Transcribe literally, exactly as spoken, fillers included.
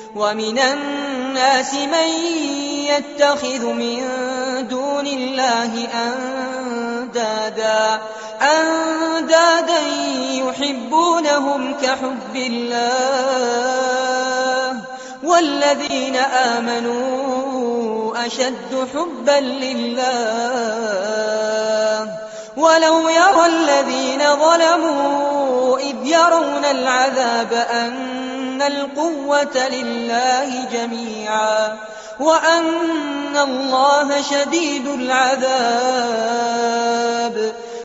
ومن الناس من يتخذ من دون الله أندادا أندادا يحبونهم كحب الله والذين آمنوا أشد حبا لله ولو يرى الذين ظلموا إذ يرون العذاب أن القوة لله جميعا وأن الله شديد العذاب